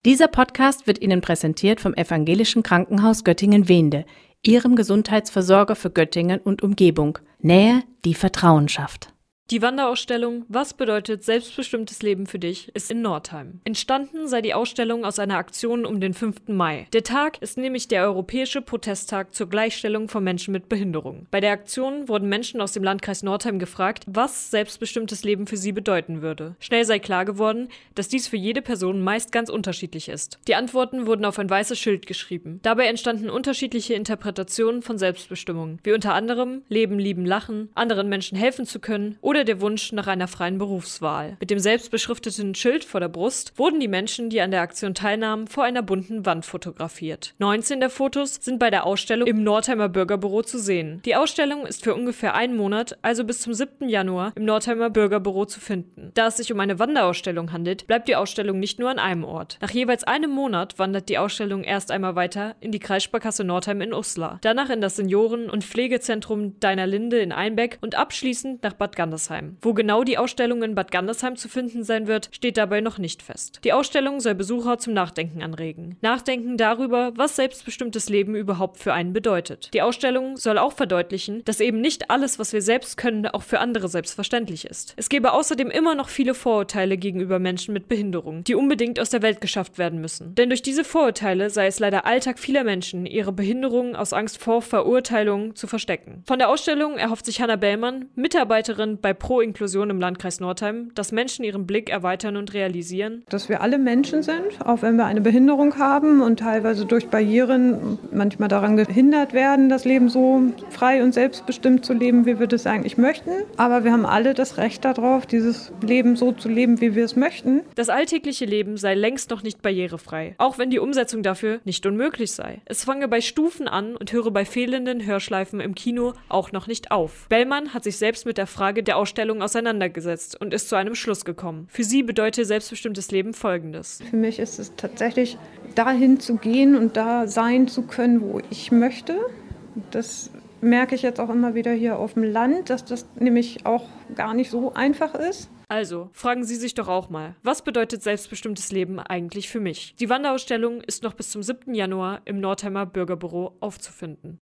Dieser Podcast wird Ihnen präsentiert vom Evangelischen Krankenhaus Göttingen-Wehnde, Ihrem Gesundheitsversorger für Göttingen und Umgebung. Nähe, die Vertrauen schafft. Die Wanderausstellung „Was bedeutet selbstbestimmtes Leben für dich?" ist in Northeim. Entstanden sei die Ausstellung aus einer Aktion um den 5. Mai. Der Tag ist nämlich der europäische Protesttag zur Gleichstellung von Menschen mit Behinderung. Bei der Aktion wurden Menschen aus dem Landkreis Northeim gefragt, was selbstbestimmtes Leben für sie bedeuten würde. Schnell sei klar geworden, dass dies für jede Person meist ganz unterschiedlich ist. Die Antworten wurden auf ein weißes Schild geschrieben. Dabei entstanden unterschiedliche Interpretationen von Selbstbestimmung, wie unter anderem Leben, Lieben, Lachen, anderen Menschen helfen zu können oder der Wunsch nach einer freien Berufswahl. Mit dem selbstbeschrifteten Schild vor der Brust wurden die Menschen, die an der Aktion teilnahmen, vor einer bunten Wand fotografiert. 19 der Fotos sind bei der Ausstellung im Northeimer Bürgerbüro zu sehen. Die Ausstellung ist für ungefähr einen Monat, also bis zum 7. Januar, im Northeimer Bürgerbüro zu finden. Da es sich um eine Wanderausstellung handelt, bleibt die Ausstellung nicht nur an einem Ort. Nach jeweils einem Monat wandert die Ausstellung erst einmal weiter in die Kreissparkasse Northeim in Uslar, danach in das Senioren- und Pflegezentrum Deiner Linde in Einbeck und abschließend nach Bad Gandersheim. Wo genau die Ausstellung in Bad Gandersheim zu finden sein wird, steht dabei noch nicht fest. Die Ausstellung soll Besucher zum Nachdenken anregen. Nachdenken darüber, was selbstbestimmtes Leben überhaupt für einen bedeutet. Die Ausstellung soll auch verdeutlichen, dass eben nicht alles, was wir selbst können, auch für andere selbstverständlich ist. Es gäbe außerdem immer noch viele Vorurteile gegenüber Menschen mit Behinderung, die unbedingt aus der Welt geschafft werden müssen. Denn durch diese Vorurteile sei es leider Alltag vieler Menschen, ihre Behinderung aus Angst vor Verurteilung zu verstecken. Von der Ausstellung erhofft sich Hanna Bellmann, Mitarbeiterin bei Pro Inklusion im Landkreis Northeim, dass Menschen ihren Blick erweitern und realisieren, dass wir alle Menschen sind, auch wenn wir eine Behinderung haben und teilweise durch Barrieren manchmal daran gehindert werden, das Leben so frei und selbstbestimmt zu leben, wie wir das eigentlich möchten. Aber wir haben alle das Recht darauf, dieses Leben so zu leben, wie wir es möchten. Das alltägliche Leben sei längst noch nicht barrierefrei, auch wenn die Umsetzung dafür nicht unmöglich sei. Es fange bei Stufen an und höre bei fehlenden Hörschleifen im Kino auch noch nicht auf. Bellmann hat sich selbst mit der Frage der Ausstellung auseinandergesetzt und ist zu einem Schluss gekommen. Für sie bedeutet selbstbestimmtes Leben Folgendes. Für mich ist es tatsächlich, dahin zu gehen und da sein zu können, wo ich möchte. Das merke ich jetzt auch immer wieder hier auf dem Land, dass das nämlich auch gar nicht so einfach ist. Also, fragen Sie sich doch auch mal, was bedeutet selbstbestimmtes Leben eigentlich für mich? Die Wanderausstellung ist noch bis zum 7. Januar im Northeimer Bürgerbüro aufzufinden.